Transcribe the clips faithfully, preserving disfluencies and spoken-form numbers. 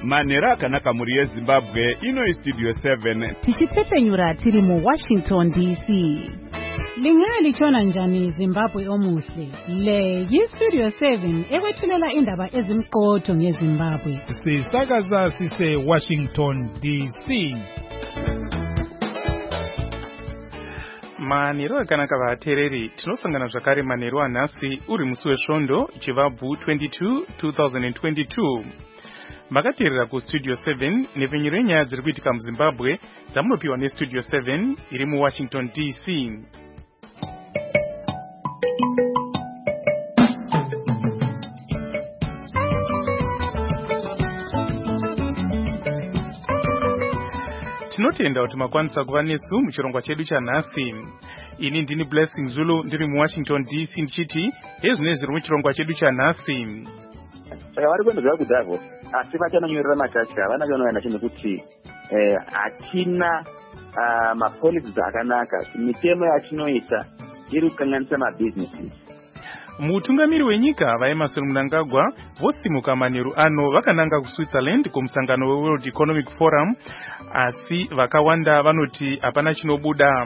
Manera akanaka muri yeZimbabwe ino Studio seven. Tichitsepenyura tiri mu Washington D C. Lingaya lichona njani Zimbabwe omuhle. Le yi Studio seven ekwethulela indaba ezimqotho ngeZimbabwe. Sisakaza sise Washington D C. Manero akanaka vatereri tinosangana zvakare manero anhasi uri musi wesvondo chivabvu twenty-two twenty twenty-two. Makateerera ku Studio seven nepfenyuro yenyaya dziri kuitika muZimbabwe dzamunopiwa neStudio seven iri muWashington D C. Tinotenda kuti makwanisa kuva nesu muchirongwa chedu chanhasi. Ini ndini Blessing Zulu ndiri muWashington D C ndichiti ezvino zviri muchirongwa chedu chanhasi. Saka vari kuenda zvakudhavo asi vachanonyorera matacha vanachanoenda chinokuti eh hatina uh, mapolicies akanaka mitemo yatinoisa iri kukanganisa mabusinesses. Mutungamiri wenyika vaEmmerson Mnangagwa vosimuka manheru ano vakananga kuSwitzerland kumusangano weWorld Economic Forum asi vakawanda vanoti hapana chinobuda.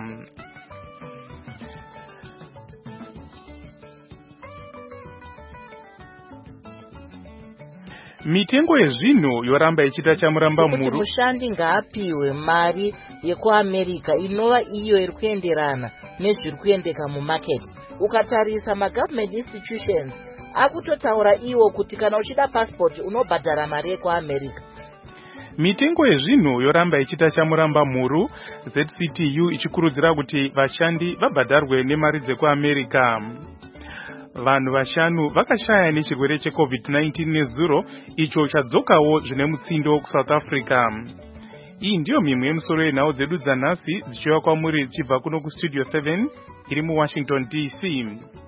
Mitengo yezvinhu yoramba ichita chamuramba muru. Kuti mushandi ngaapiwe mari yekuAmerica inova iyo iri kuenderana nezviri kuendeka mumarket. Ukatarisa magovernment institutions akutotaura iwo kuti kana uchida passport unobhadhara mari yekuAmerica. Mitengo yezvinhu yoramba ichita chamuramba muru, Z C T U ichikurudzira kuti vashandi vabhadharwe nemari dzekuAmerica. Vanhu vashanu vakashaya nechirwere cheCovid nineteen nezuro icho chadzokawo zvine mutsindo kuSouth Africa. Iyi ndiyo mimwe yemusoro yenhau dzedu dzanhasi dzichiva kwamuri dzichibva kuno kuStudio seven iri muWashington D C.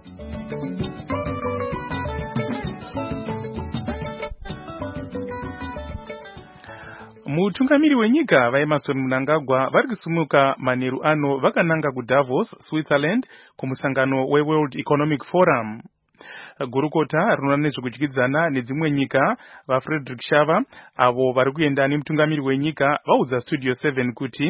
Mutungamiri wenyika vaEmmerson Mnangagwa vari kusumuka manheru ano vakananga kuDavos, Switzerland kumusangano weWorld Economic Forum. Gurukota rinoona nezvekudyidzana nedzimwe nyika vaFrederick Shava avo vari kuenda nemutungamiri wenyika vaudza Studio seven kuti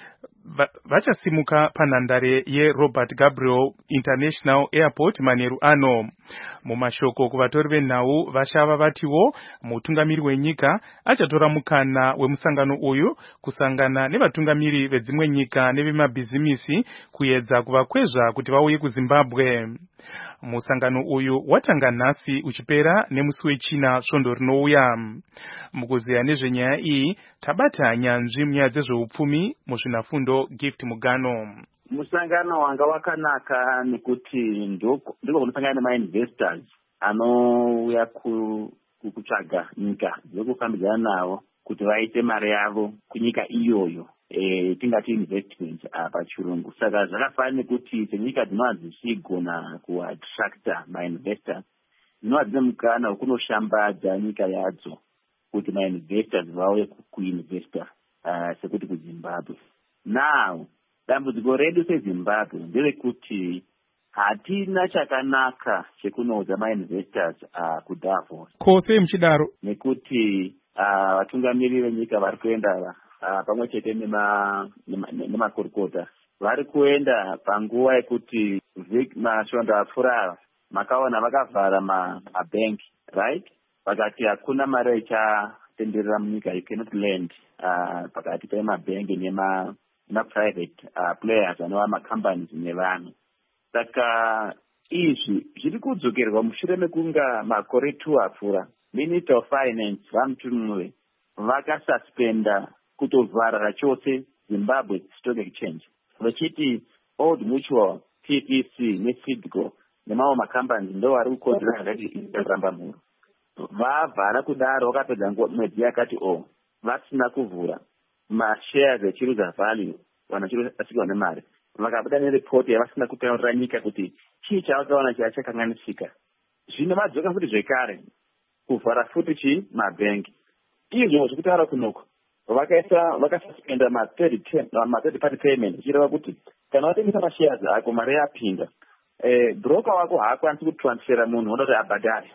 vachasimuka panhandare yeRobert Gabriel International Airport manheru ano. Mumashoko kuvatori venhau vashava vatiwo mutungamiri wenyika achatora mukana wemusangano uyu kusangana nevatungamiri vedzimwe nyika nevemabhizimisi kuedza kuvakwezva kuti vauye kuZimbabwe. Musangano uyu watanga nhasi uchipera nemusi wechina svondo rinouya. Mukuziya nezvenyaya iyi tabata nyanzvi munyaya dzezveupfumi muzvinafundo Gift Mugano. Musangano wanga wakanaka nekuti ndiko kunosangana nemainvestors anouya kutsvaga nyika yokufambidzana navo kuti vaite mari yavo kunyika iyoyo. E, tingati investment pachirungu. Saka zvakafanana nekuti senyika dzinova dzichigona kuattracta mainvestors dzinova dzine mukana wekunoshambadza nyika yadzo kuti mainvestors vauye kuinvesta uh, sekuti kuZimbabwe. Now dambudziko redu seZimbabwe nderekuti hatina chakanaka chekunoudza mainvestors uh, kuDavos. Kose muchidaro nekuti uh, vatungamiri venyika vari kuenda Uh, pamwe chete nemakurukota nema, vari kuenda panguva yekuti masvondo apfuura makaona vakavhara mabhengi right vakati hakuna mari ichatenderera munyika, you cannot lend uh, pakati pemabhengi nemaprivate uh, players anova macompanies nevanhu. Saka izvi zviri kudzokerwa mushure mekunga makore two apfuura Minister of Finance vamutunwe vakasuspenda kutovhara chose Zimbabwe Stock Exchange vachiti Old Mutual, T P C neFidco nemamwe macompanies ndo vari kukonzera zvakati ikaramba mhuru. Vavhara kudaro vakapedza mwedzi yakati o vasina kuvhura mashares echiruza value vanachirusasikwa nemari vakabuda nereport yavasina kutaurira nyika kuti chii chavakaona chachakanganisika. Zvino vadzoka futi zvekare kuvhara futi chi mabhengi izvo zvekutaura kunoko vakaisa vakasuspenda ma third party payment zvireva kuti kana watengesa mashares ako mari yapinda eh broker wako haakwanisi kutransfera munhu unoda kuti abhadhare.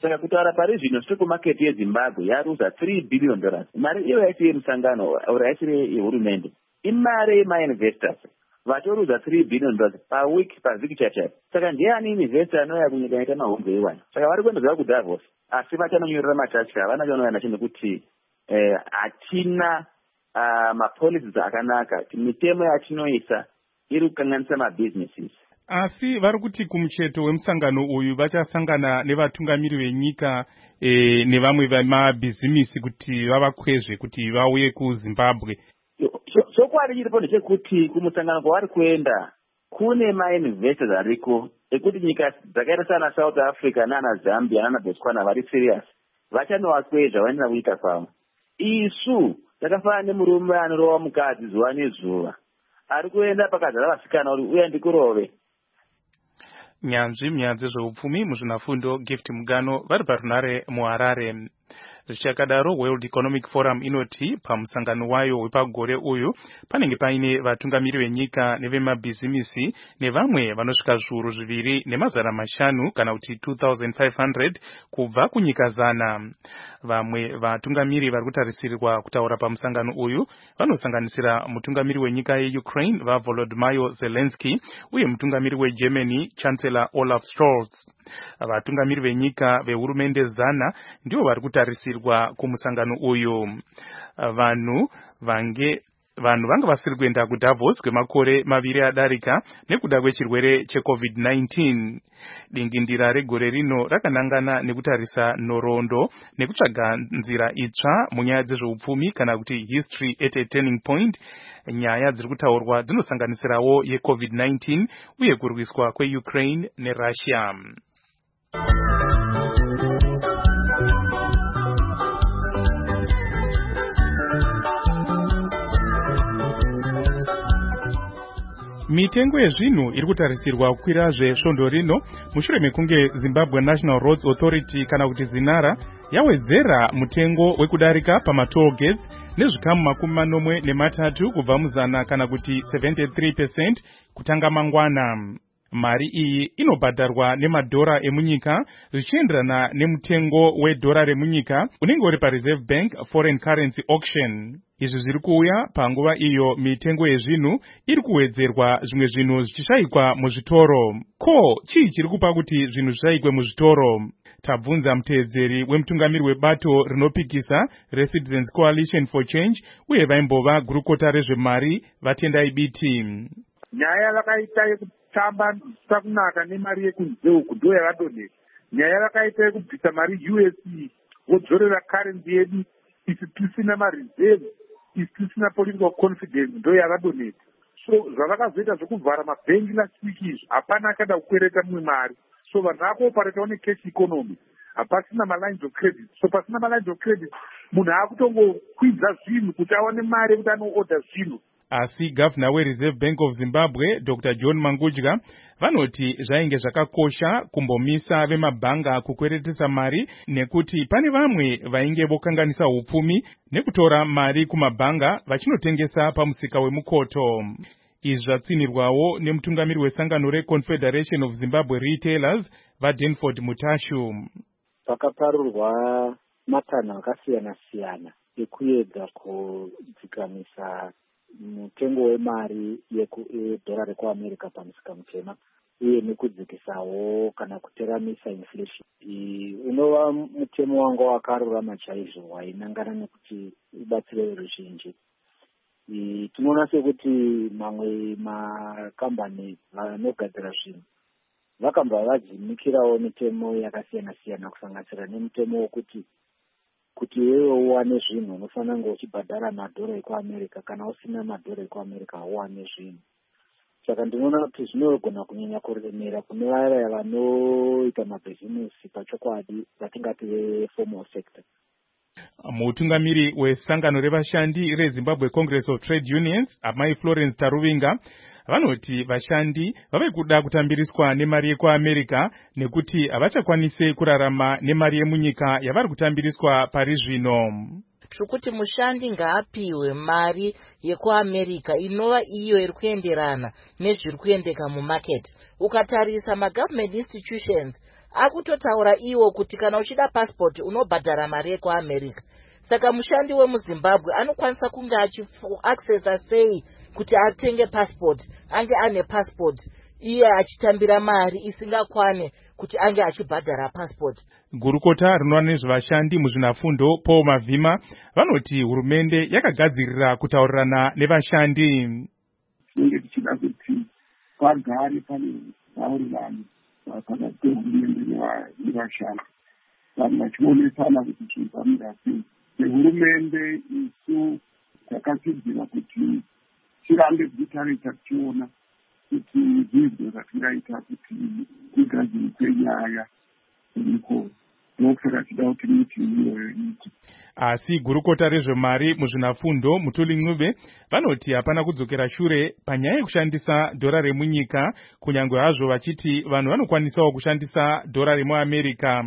Saka kutaura pari zvino stock market yeZimbabwe yaruza three billion dollars. Mari iyo yaiti yemusangano or yaiti yehurumende. Imari yema-investors. Vatoruza three billion dollars per week per vhiki chachapo. Saka ndiani investor anouya kunyika yaita mahombe iwana. Saka vari kuenda kuDavos. Asi vachanonyorera matatya havana chavanouya nacho nekuti hatina mapolicies akanaka. Mitemo yatinoisa iri kukanganisa mabusinesses. Asi vari kuti kumucheto wemusangano uyu vachasangana nevatungamiri venyika e, nevamwe vemabhizimisi kuti vavakwezve kuti vauye kuZimbabwe. Chokwadi chiripo ndechekuti kumusangano kwavari kuenda kune ma-investors ariko ekuti nyika dzakaita sana South Africa nana Zambia nana Botswana vari serious vachanovakwezva vaendera kuita kwavo. Isu takafanana nemurume anorova mukadzi zuva nezuva ari kuenda pakazara vasikana uri uya ndikurove. Nyanzvi munyaya dzezveupfumi muzvinafundo Gift Mugano vari parunare muHarare. Zvichakadaro World Economic Forum inoti pamusangano wayo wepagore uyu panenge paine vatungamiri venyika nevemabhizimisi nevamwe vanosvika zviuru zviviri nemazana mashanu kana kuti two thousand five hundred kubva kunyika zana. Vamwe vatungamiri vari kutarisirwa kutaura pamusangano uyu vanosanganisira mutungamiri wenyika yeUkraine vaVolodymyr Zelensky uye mutungamiri weGermany Chancellor Olaf Scholz. Vatungamiri venyika vehurumende zana ndivo vari kutarisirwa kumusangano uyu. Vanhu vange vanhu vanga vasiri kuenda kuDavos kwemakore maviri adarika nekuda kwechirwere cheCovid nineteen. Dingindira regore rino rakanangana nekutarisa nhoroondo nekutsvaga nzira itsva munyaya dzezveupfumi kana kuti history at a turning point. Nyaya dziri kutaurwa dzinosanganisirawo yeCovid nineteen uye kurwiswa kweUkraine neRussia. Mitengo yezvinhu iri kutarisirwa kukwira zvesvondo rino mushure mekunge Zimbabwe National Roads Authority kana kuti Zinara yawedzera mutengo wekudarika pamatoll gates nezvikamu makumi manomwe nematatu kubva muzana kana kuti seventy-three percent kutanga mangwana. Mari iyi inobhadharwa nemadhora emunyika zvichienderana nemutengo wedhora remunyika unenge uri paReserve Bank Foreign Currency Auction. Izvi zviri kuuya panguva iyo mitengo yezvinhu iri kuwedzerwa zvimwe zvinhu zvichishayikwa muzvitoro. Ko, chii chiri kupa kuti zvinhu zvishayikwe muzvitoro? Tabvunza muteedzeri wemutungamiri webato rinopikisa reCitizens Coalition for Change uye vaimbova gurukota rezvemari vaTendai Biti. Nyaya vakaita yekutamba sakunaka nemari yekunze uku ndo yakadoneka. Nyaya vakaita yekubvisa mari U S D vodzorera currency yedu isi tisina mareserve isi tisina political confidence ndo yakadoneka. So zvavakazoita zvokuvhara mabhengi last week izvi hapana akada kukwereta mumwe mari. So vanhu vakuopareta one cash economy hapasina malines of credit. So pasina malines of credit munhu akutongokwidza zvinhu kuti awane mari yekuti anoorder zvinhu. Asi Governor weReserve Bank of Zimbabwe Doctor John Mangudya vanoti zvainge zvakakosha kumbomisa vemabhanga kukweretesa mari nekuti pane vamwe vainge vokanganisa upfumi nekutora mari kumabhanga vachinotengesa pamusika wemukoto. Izvi zvatsinirwawo nemutungamiri wesangano reConfederation of Zimbabwe Retailers vaDenford Mutashu. Pakaparurwa matanho akasiyana siyana ekuedza kudzikamisa mutengo wemari yedhora rekuAmerica pamusika mutema uye nekudzikisawo kana kuteramisa inflation. Unova mutemo wanga wakarurama chaizvo wainangana nekuti ubatsire veruzhinji. Tinoona sekuti mamwe makambani vanogadzira zvinhu vakamba vadzimikirawo mitemo yakasiyana siyana kusanganisira nemutemo wokuti kuti wewe uwane zvinhu unofanira kunge uchibhadhara madhora ekuAmerica kana usina madhora ekuAmerica uwane zvinhu. Saka ndinoona kuti zvinogona kunyanya kuremera kune vaya vanoita mabhizimusi pachokwadi vatingati veformal sector. Mutungamiri wesangano revashandi reZimbabwe Congress of Trade Unions amai Florence Taruvinga vanoti vashandi vave kuda kutambiriswa nemari yekuAmerica nekuti havachakwanise kurarama nemari yemunyika yavari kutambiriswa pari zvino. Zvekuti mushandi ngaapiwe mari yekuAmerica inova iyo iri kuenderana nezviri kuendeka mumarket. Ukatarisa magovernment institutions akutotaura iwo kuti kana uchida passport unobhadhara mari yekuamerica. Saka mushandi wemuZimbabwe anokwanisa kunge achiaccessa sei kuti atenge passport, ange ane passport iye achitambira mari isingakwane kuti ange achibhadhara passport. Gurukota rinoona nezvevashandi muzvinafundo Paul Mavhima vanoti hurumende yakagadzirira kutaurirana nevashandi. Tinenge tichida kuti pagare pane maurirano pakati pehurumende nevashandi, vanhu vachionesana kuti zvinofambira sei. Hurumende isu takasidzira kuti tirambe tichitarisa tichiona kuti zviizvo zvatingaita kuti tigadzirise nyaya iriko, ndokusaka tida kuti miti iyoyo iite. Asi gurukota rezvemari muzvinafundo Mutuli Ncube vanoti hapana kudzokera shure panyaya yekushandisa dhora remunyika, kunyange hazvo vachiti vanhu vanokwanisawo kushandisa dhora remuAmerica.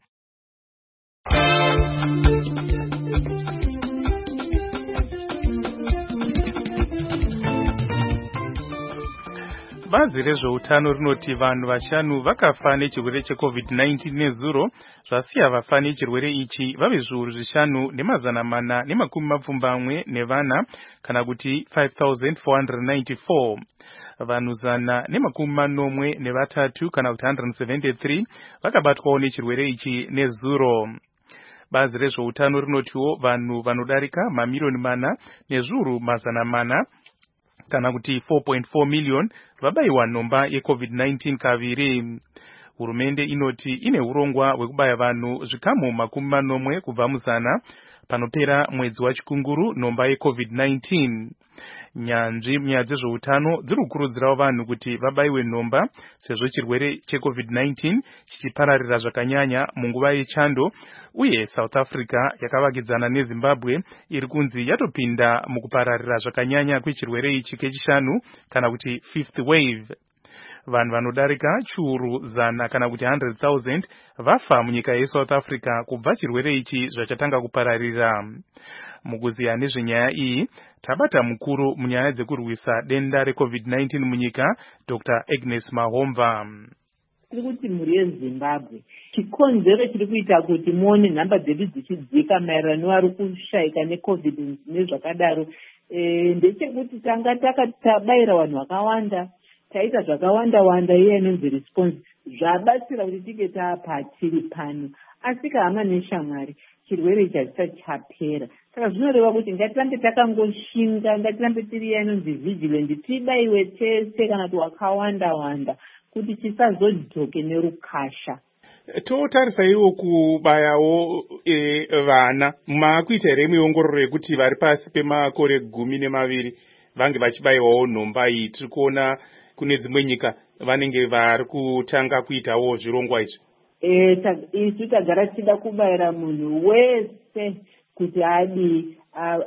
Bazi rezveutano rinoti vanhu vashanu vakafa nechirwere checovid nineteen nezuro, zvasiya vafa nechirwere ichi vave zviuru zvishanu nemazana mana nemakumi mapfumbamwe nevana, kana kuti five thousand four hundred ninety-four. Vanhu zana nemakumi manomwe nevatatu kana kuti one hundred seventy-three vakabatwawo nechirwere ichi nezuro. Bazi rezveutano rinotiwo vanhu vanodarika mamiliyoni mana nezviuru mazana mana kana kuti four point four million vabayiwa nhomba yecovid nineteen kaviri. Hurumende inoti ine urongwa hwekubaya vanhu zvikamu makumi manomwe kubva muzana panopera mwedzi wachikunguru nhomba yecovid nineteen. Nyanzvi munyaya dzezveutano dziri kukurudzirawo vanhu kuti vabayiwe nhomba sezvo chirwere checovid nineteen chichipararira zvakanyanya munguva yechando, uye South Africa yakavakidzana neZimbabwe iri kunzi yatopinda mukupararira zvakanyanya kwechirwere ichi kechishanu kana kuti fifth wave. Vanhu vanodarika chiuru zana kana kuti one hundred thousand vafa munyika yeSouth Africa kubva chirwere ichi zvachatanga kupararira. Mukuziya nezvenyaya iyi tabata mukuru munyaya dzekurwisa denda recovid nineteen munyika Doctor Agnes Mahomva. Tiri kuti mhuri yeZimbabwe chikonzero chiri kuita kuti muone nhamba dzedu dzichidzika maererano nevari kushayika necovid nezvakadaro ndechekuti tanga takabayira vanhu vakawanda, taita zvakawanda wanda iye inonzi response zvabatsira kuti tige tapatiri pano, asi kahama neshamwari chirwere ichi hachisati chapera. Saka zvinoreva kuti ngatirambe takangoshinga, ngatirambe tiri inonzi vigilant, tibayiwe tese kana kuti wakawanda wanda kuti chisazodzoke nerukasha. Totarisaiwo kubayawo e, vana makuita here miongororo yekuti vari pasi pemakore gumi nemaviri vange vachibayiwawo nhomba iyi. Tiri kuona kune dzimwe nyika vanenge vari kutanga kuitawo zvirongwa izvi. Eh, isu tagara tichida kubayira munhu wese kuti adi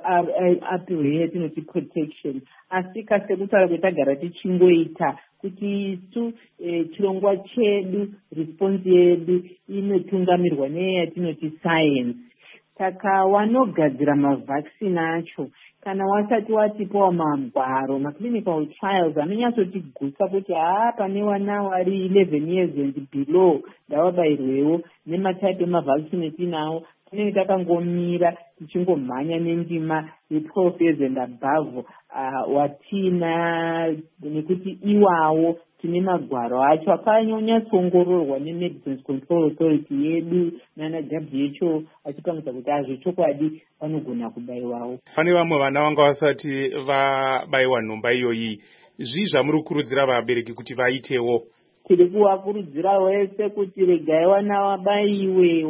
apiwe yatinoti protection, asi kasekutaura kuti tagara tichingoita kuti isu chirongwa chedu response yedu inotungamirwa neyatinoti science. Saka wanogadzira mavhaccine acho kana wasati watipawa magwaro maclinical trials anonyatsotigutsa kuti haa pane vana vari eleven years and below ndavabayirwewo nematype emavhaccine etinawo, tinenge takangomira tichingomhanya nendima ye-twelve years and above uh, watina nekuti iwawo tine magwaro acho akanyatsoongororwa neMedicines Control Authority yedu nana W H O achipangisa kuti azvechokwadi vanogona kubayiwawo. Pane vamwe vana vanga vasati vabayiwa nhomba iyoyi, zvii zvamuri kukurudzira vabereki kuti vaitewo? Tiri kuvakurudzira vese kuti regai vana vabayiwe,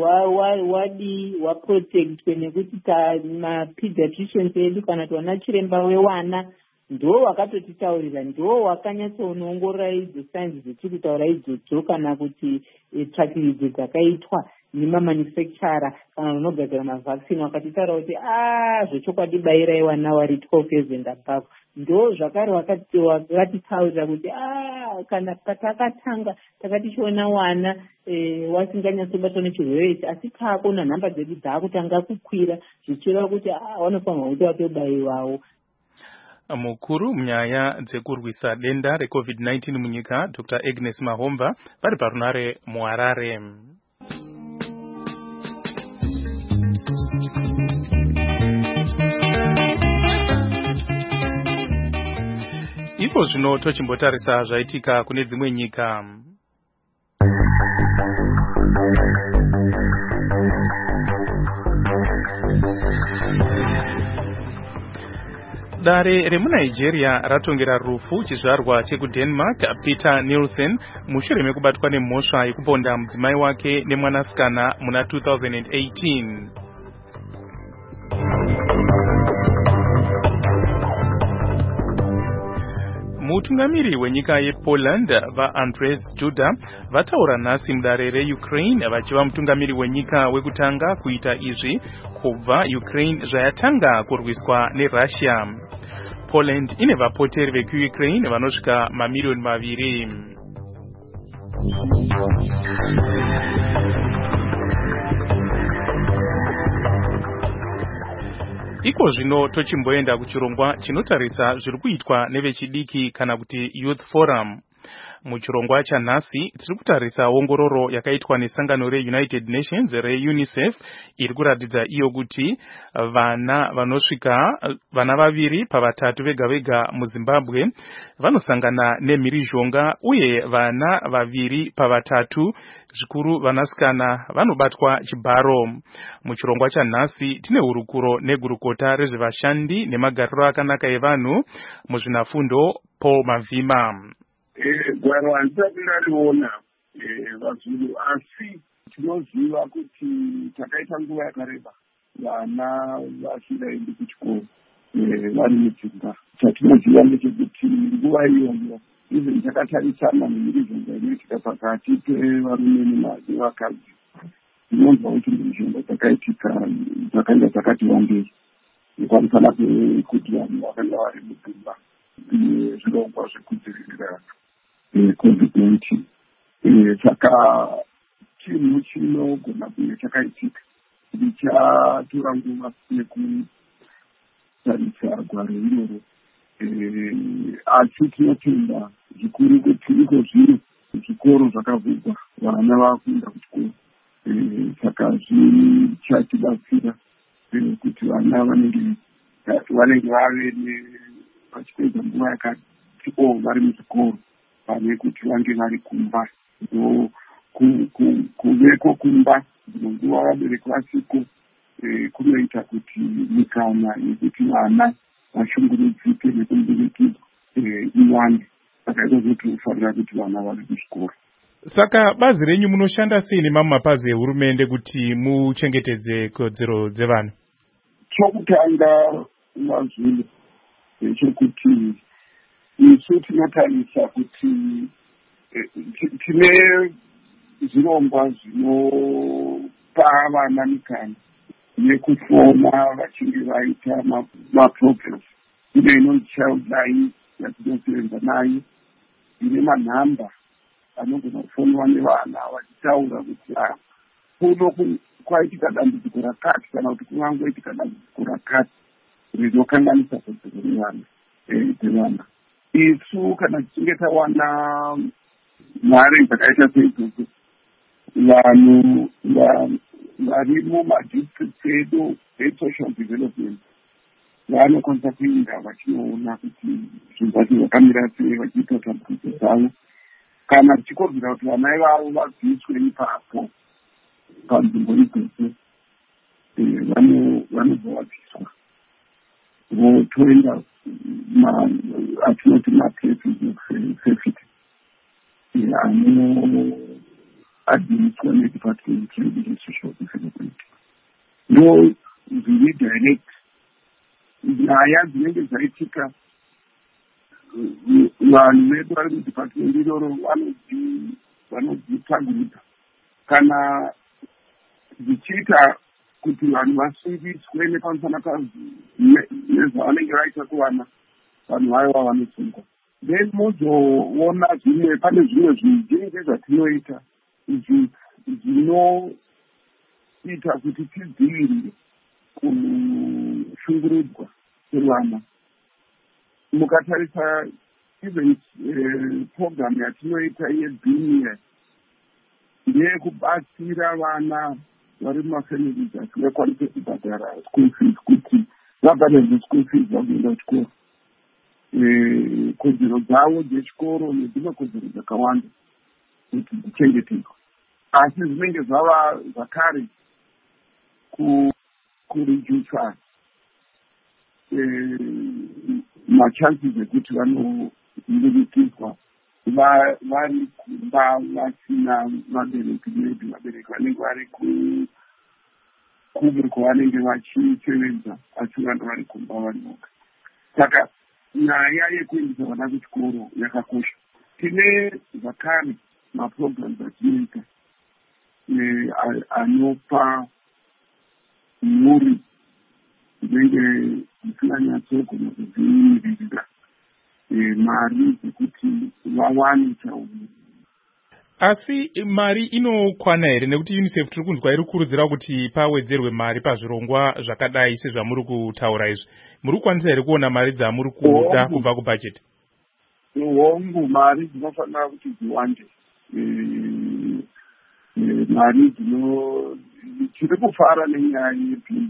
wadi waprotectwe, nekuti mapediatricians edu kana kuti vana chiremba wewana ndo wakatotitaurira, ndo wakanyatsoongorora idzo signs dzetiri kutaura idzodzo, kana kuti tsvakiridzi dzakaitwa nemamanufacturer kana unogadzira mavhaccine wakatitaura kuti a zvechokwadi bayirai vana vari twelve years and above. Ndo zvakare wakatitaurira kuti a kana patakatanga takatichiona wana wasinganyatsobatwa nechirwere ichi, asi taakona nhamba dzedu dzaakutanga kukwira zvichireva kuti a vanofanirwa kuti vatobayiwawo. Mukuru munyaya dzekurwisa denda recovid nineteen munyika Doctor Agnes Mahomba vari parunare muHarare. Ipo zvino tochimbotarisa zvaitika kune dzimwe nyika. Dare remuNigeria ratongera rufu chizvarwa chekuDenmark Peter Nielsen mushure mekubatwa nemhosva yekuponda mudzimai wake nemwanasikana muna two thousand eighteen. Mutungamiri wenyika yePoland vaAndrzej Duda vataura nhasi mudare reUkraine vachiva mutungamiri wenyika wekutanga kuita izvi kubva Ukraine zvayatanga kurwiswa neRussia. Poland ine vapoteri vekuUkraine vanosvika mamiliyoni maviri. Iko zvino tochimboenda kuchirongwa chinotarisa zviri kuitwa nevechidiki kana kuti Youth Forum. Muchirongwa chanhasi tiri kutarisa ongororo yakaitwa nesangano reUnited Nations reUNICEF iri kuratidza iyo kuti vana vanosvika vana vaviri pavatatu vega vega muZimbabwe vanosangana nemhirizhonga uye vana vaviri pavatatu zvikuru vanasikana vanobatwa chibharo. Muchirongwa chanhasi tine hurukuro negurukota rezvevashandi nemagariro akanaka evanhu muzvinafundo Paul Mavhima. Gwaro handisati ndariona vazulu asi tinoziva kuti takaita nguva yakareba vana vasingaendi kuchikoro vari mudzimba. Chatinoziva ndechekuti nguva iyoyo izvi takatarisana nemhirizhonga inoitika pakati pevarume nevakadzi. Tinonzwa kuti mhirizhonga dzakaitika dzakanga dzakati wandei nekwanifana kuti vanhu vakanga vari mudzimba zvirongwa zvekudzivirira covid nineteen. Saka chinhu chinogona kunge chakaitika ndichatora nguva yekutarisa gwaro iroro, asi tinotenda zvikuru kuti iko zviro zvikoro zvakavhurwa vana vakuenda kuchikoro. Saka zvichatibatsira kuti vana vanenge vanenge vave vachipedza nguva yakati o vari muzvikoro pane kuti vange vari kumba. Kuveko kumba nguva vabereki vasiko kunoita kuti mikana yekuti vana vashungurudzike nekumberekedzwa iwande. Saka izvozvo tinofanira kuti vana vari kuchikoro. Saka bazi renyu munoshanda sei nemamwe mapazi ehurumende kuti muchengetedze kodzero dzevanhu? Chokutanga mazvino chokuti isu tinotarisa kuti tine zvirongwa zvinopa vana mikana yekufona vachinge vaita maprograms. Ine inonzi child line yatinosevenza nayo, ine manhamba anogona kufonwa nevana vachitaura kuti kuno kwaitika dambudziko rakati kana kuti kungangoitika dambudziko rakati rinokanganisa kodzero revana dzevana. Isu kana tichinge tawana mari dzakaita seidzodzo, vanhu vari mumadistrict edu esocial development vanokwanisa kuinda vachinoona kuti zvinhu zvacho zvakamira sei vachiita tambudzo dzavo. Kana tichikodzera kuti vana ivavo vabviswe ipapo panzvimbo idzodzo vanobva vabviswa votoenda atinoti maplaces safety anoadhiniswa nedepartment resocial development. Ndo zviri direct nyaya dzinenge dzaitika vanhu vedu vari mudepartment iroro vanodzitagurika kana dzichiita kuti vanhu vasungiswe nepamusana nezvavanenge vaita kuvana vanhu vaiva vanosungwa. Then mozoona zvimwe pane zvimwe zvizhinji zvatinoita izvi zvinoita kuti tidzivirire kushungurudzwa kwevana. mukatarisa even program yatinoita yebinia ndeyekubatsira vana vari mumafamilies asingakwanisi kubhadhara school fees kuti vabhadharizwe school fees vakuenda kuchikoro. Kodzero dzavo dzechikoro nedzimwe kodzero dzakawanda kuti dzichengetedzwe, asi zvinenge zvava zvakare kuredusa machances ekuti vanovirikidzwa vari kumba vasina vabereki maybe vabereki vanenge vari kumwe kwavanenge vachisevenza asi vana vari kumba vari voga. Saka nyaya yekuendesa vana kuchikoro yakakosha. Tine zvakare maprograms atinoita anopa mhuri dzinenge dzisinganyatsogona kudzimiririra mari dzekuti vawane chaumwe. Asi mari inokwana here? Nekuti UNICEF tiri kunzwa iri kukurudzira kuti pawedzerwe mari pazvirongwa zvakadai sezvamuri kutaura izvi. Muri kukwanisa here kuona mari dzamuri kuda kubva kubudget? Hongu, mari dzinofanira kuti dziwande. Mari dzino tiri kufara nenyaya yepi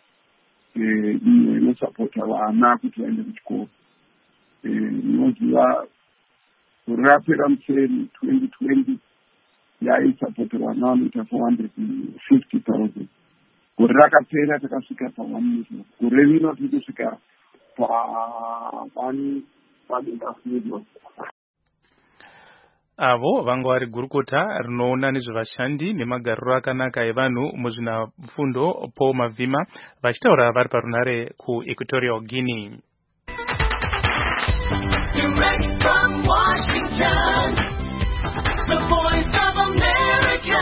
inosapota vana kuti vaende kuchikoro. Inoziva gore rapera museri twenty twenty yaisapota vana vanoita four hundred fifty thousand. Gore rakapera takasvika pa one million. Gore rino tiri kusvika pa one and a half million. Avo vanga vari gurukota rinoona nezvevashandi nemagariro akanaka evanhu muzvinafundo Paul Mavhima vachitaura vari parunare kuEquatorial Guinea. Direct from Washington, the voice of America,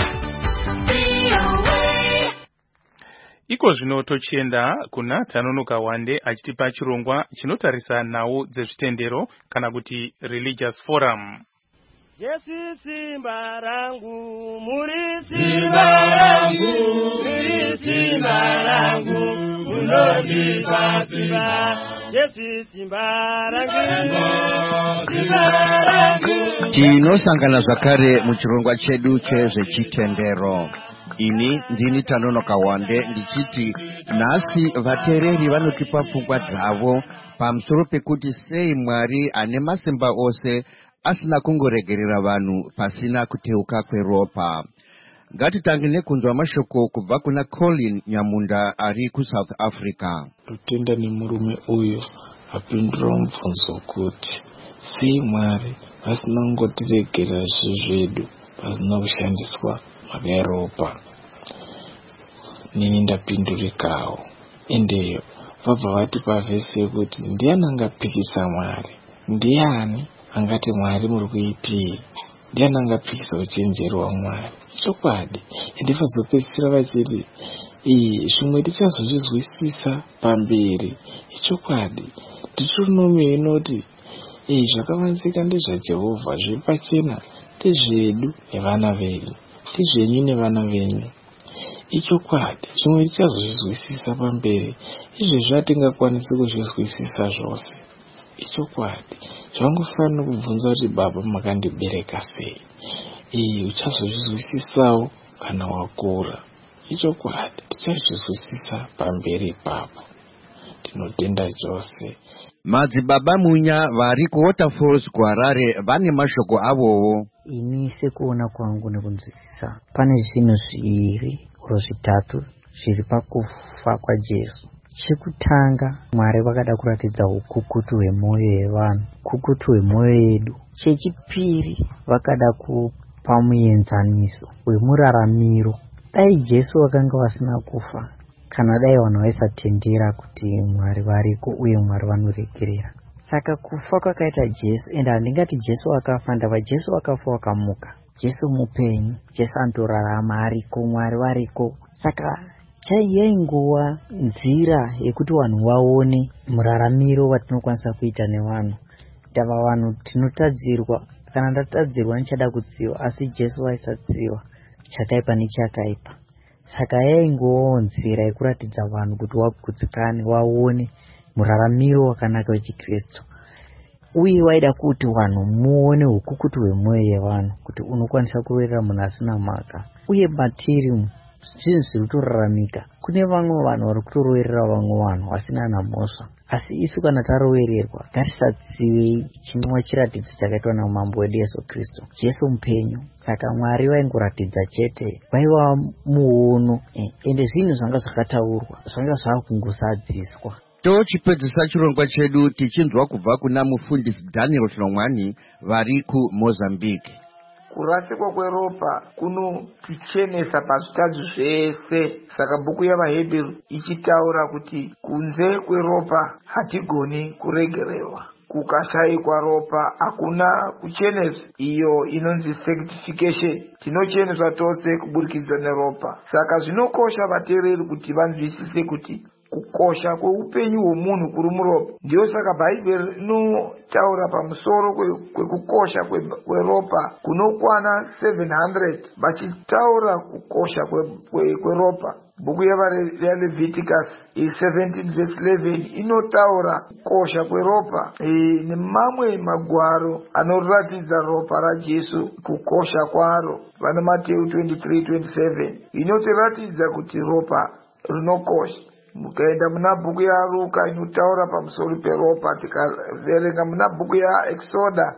V O A. Iko zvino tochienda kuna Tanonoka Wande achitipa chirongwa chinotarisa nhau dzezvitendero kana kuti Religious Forum. Yesu simba rangu, muri simba rangu, muri simba rangu, munodipa simba. Yesu simba rangu, simba rangu. Tinosangana zvakare muchirongwa chedu chezvechitendero. Ini ndini Tanonoka Wande ndichiti nhasi vateereri vanotipa pfungwa dzavo pamusoro pekuti sei Mwari ane masimba ose asina kungoregerera vanhu pasina kuteuka kweropa. Ngatitange nekunzwa mashoko kubva kuna Colin Nyamunda ari kuSouth Africa. Kutenda nemurume uyo apindura mubvunzo kuti sei Mwari asina kungotiregerera zvedu pasina kushandiswa mhaka yeropa. Nini ndapindurikawo. Endeyo vabva vatipa vhesi yekuti ndiani angapikisa Mwari? Ndiani angati Mwari muri kuitii? Ndiani angapikisa uchenjeri hwaMwari? Chokwadi ende vazopedzisira vachiti iyi zvimwe tichazozvizwisisa pamberi. Chokwadi Deuteronomy inoti iyi zvakavanzika ndezvaJehovha, zviri pachena ndezvedu nevana vedu, ndezvenyu nevana venyu. Ichokwadi zvimwe tichazozvizwisisa pamberi, izvezvi hatingakwanisi kuzvizwisisa zvose. Ichokwadi zvangofanira kubvunza kuti baba makandibereka sei? Iyi uchazozvizwisisawo kana wakura. Ichokwadi tichazvizwisisa pamberi ipapo. Tinotenda Jose. Madzibaba munya vari kuWaterfalls kuHarare vane mashoko avowo. Ini sekuona kwangu nekunzwisisa pane zvinhu zviviri oro zvitatu zviri pakufa kwaJesu. Chekutanga, Mwari vakada kuratidza ukukutu hwemwoyo yevanhu, ukukutu hwemwoyo yedu. Chechipiri, vakada kupa muenzaniso wemuraramiro. Dai Jesu vakanga vasina kufa, kana dai vanhu vaisatendera kuti Mwari variko uye Mwari vanoregerera. Saka kufa kwakaita Jesu, ende handingati Jesu akafa, ndava Jesu akafa wakamuka. Jesu mupenyu, Jesu antorarama ariko, Mwari variko. Saka yainguva nzira yekuti vanhu vaone muraramiro watinokwanisa kuita nevanhu. Ndava vanhu tinotadzirwa, kana ndatadzirwa ndichada kutsiva, asi Jesu aisatsiva, chakaipa nechakaipa. Saka yainguvawo nzira yekuratidza vanhu kuti vagutsikane, vaone muraramiro wakanaka wechikristu, uye waida kuti vanhu muone ukukutu hwemwoyo yevanhu kuti unokwanisa kurerera munhu asina mhaka. Uye matiri zvinhu zviri kutoraramika, kune vamwe vanhu vari kutoroverera vamwe vanhu vasina namhosva. Asi isu kana tarovererwa, ngatisatsive chinova chiratidzo chakaitwa namambo wedu Yesu Kristu, Jesu mupenyu. Saka Mwari vaingoratidza chete, vaiva muono, ende zvinhu zvanga zvakataurwa zvanga zvakungosadziswa. Tochipedzisa chirongwa chedu tichinzwa kubva kuna mufundisi Daniel Hlongwani vari kuMozambique. Kurasikwa kweropa kunotichenesa pazvitadzi zvese. Saka bhuku yavaHebheru ichitaura kuti kunze kweropa hatigoni kuregererwa. Kukashayikwa ropa hakuna kuchenesa, iyo inonzi sanctification. Tinocheneswa tose kuburikidza neropa. Saka zvinokosha vateereri kuti vanzwisise kuti kukosha kweupenyu hwomunhu kuri muropa. Ndiyo saka Bhaibheri rinotaura pamusoro kwekukosha kweropa kunokwana seven hundred, vachitaura kukosha kweropa. Bhuku yaLeviticus seventeen verse eleven inotaura kukosha kweropa nemamwe magwaro anoratidza ropa raJesu kukosha kwaro. Vana Mateo twenty-three twenty-seven inotiratidza kuti ropa rinokosha. Mukaenda muna bhuku yaLuka inotaura pamusoro peropa. Tikaverenga muna bhuku yaExoda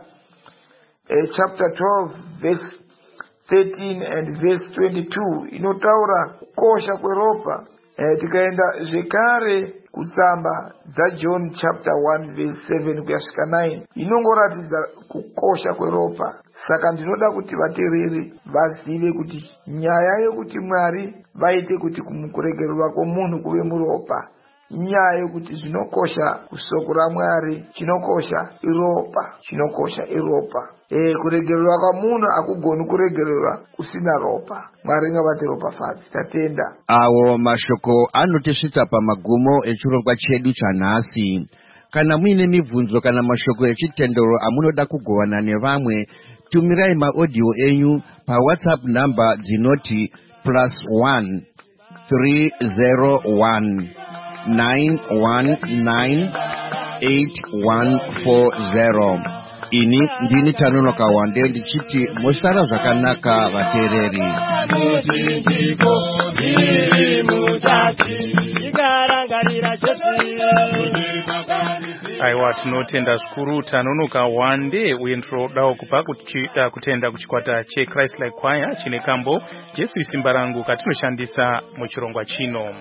eh, chapter twelve verse thirteen and verse twenty-two inotaura kukosha kweropa. Eh, tikaenda zvekare kutsamba dzaJohn chapter one verse seven kuyasvika nine inongoratidza kukosha kweropa. Saka ndinoda kuti vateereri vazive kuti nyaya yekuti Mwari vaite kuti kuregererwa kwomunhu kuve muropa, inyaya yekuti zvinokosha kusoko raMwari, chinokosha iropa, chinokosha iropa. Eh, kuregererwa kwamunhu hakugoni kuregererwa kusina ropa. Mwari ngavate ropafadzi. Tatenda. Awo mashoko anotisvitsa pamagumo echirongwa chedu chanhasi. Kana muine mibvunzo kana mashoko echitendero amunoda kugovana nevamwe, tumirai maaudio enyu pa WhatsApp number dzinoti plus one three zero one nine one nine eight one four zero. Ini ndini Tanono Kawande ndichiti mosara zvakanaka vateereri. Aiwa, tinotenda zvikuru Tanono Kawande uye ndinodawo kupa kutenda kuchikwata cheChrist Like Choir chine kambo Jesu isimba rangu katinoshandisa muchirongwa chino.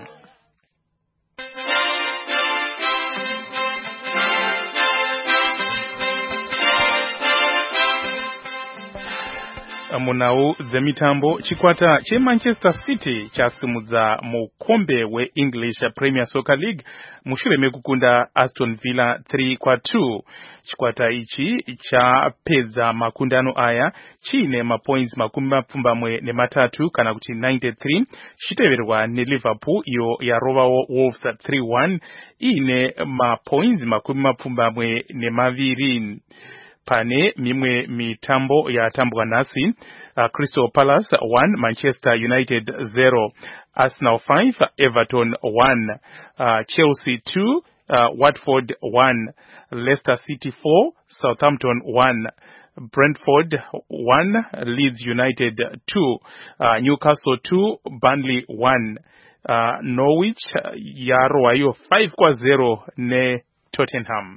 Munau dzemitambo, chikwata cheManchester City chasimudza mukombe weEnglish Premier Soccer League mushure mekukunda Aston Villa three kwa two. Chikwata ichi chapedza makundano aya chine mapoints makumi mapfumbamwe nematatu kana kuti ninety-three, chiteverwa neLiverpool iyo yarovawo Wolves three one ine mapoints makumi mapfumbamwe nemaviri. Pane mimwe mitambo yatambwa nasi, uh, Crystal Palace one, Manchester United zero, Arsenal five, Everton one, uh, Chelsea two, uh, Watford one, Leicester City four, Southampton one, Brentford one, Leeds United two, uh, Newcastle two, Burnley one, uh, Norwich yarwayo five kwa zero ne Tottenham.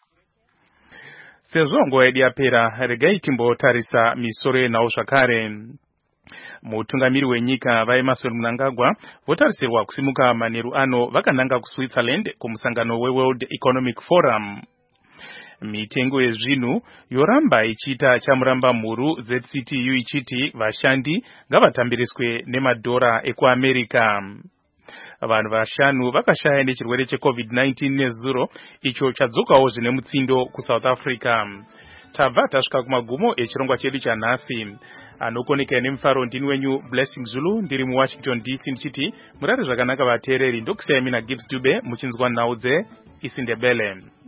Sezongo ediapera regai timbo tarisa misore na oshakare. Mutungamiri wenyika va Emmerson Mnangagwa votarisirwa kusimuka maneru ano vakananga ku Switzerland kumusangano we World Economic Forum. Mitengo yezvinu yoramba ichita chamuramba muru Z C T U ichiti vashandi ngavatambiriswe nemadhora ekuAmerica. Vanhu vashanu vakashaya nechirwere cheCovid nineteen nezuro icho chadzokawo zvine mutsindo kuSouth Africa. Tabva tasvika kumagumo echirongwa chedu chanhasi. Anokoneka nemufaro ndini wenyu Blessing Zulu ndiri muWashington D C ndichiti murare zvakanaka vateereri. Ndokusiyai mina Gibbs Dube muchinzwa nhau dze Isindebele.